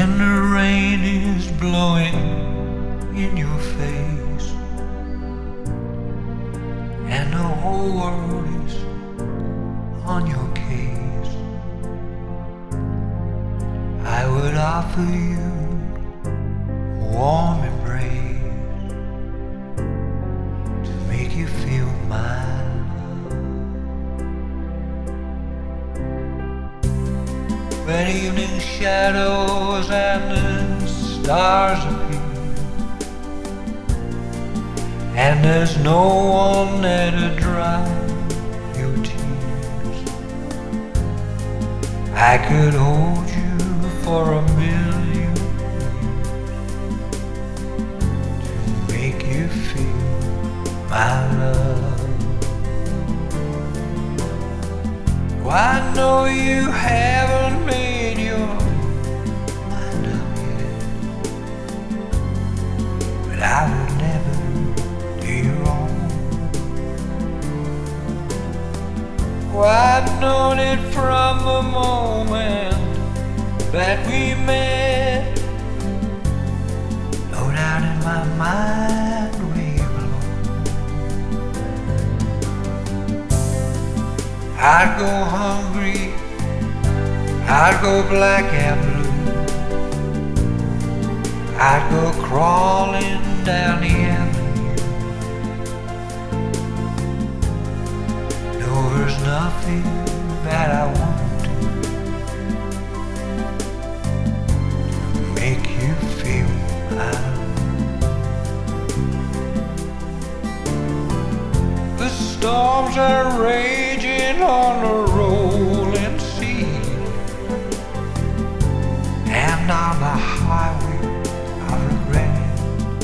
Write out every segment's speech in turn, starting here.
when the rain is blowing in your face and the whole world is on your case. I would offer you a warm embrace to make you feel my love. When evening shadows and the stars appear and there's no one there to dry your tears, I could hold you for a million years to make you feel my love. Oh, I know you haven't made your mind up yet, but I would never do you wrong. Oh, I've known it from the moment that we met. No doubt in my mind we belong. I'd go hungry, I'd go black and blue, I'd go crawling down the avenue. No, there's nothing that I won't do to make you feel my love. The storms are raging on the rolling sea, and on the highway of regret,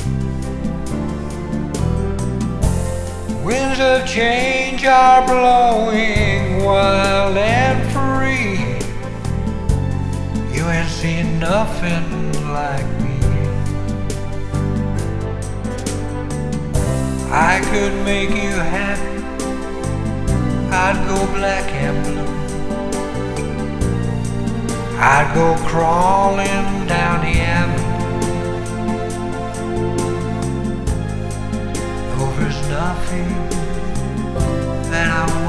winds of change are blowing wild and free. You ain't seen nothing like me. I could make you happy, I'd go black and blue, I'd go crawling down the avenue. No, there's nothing that I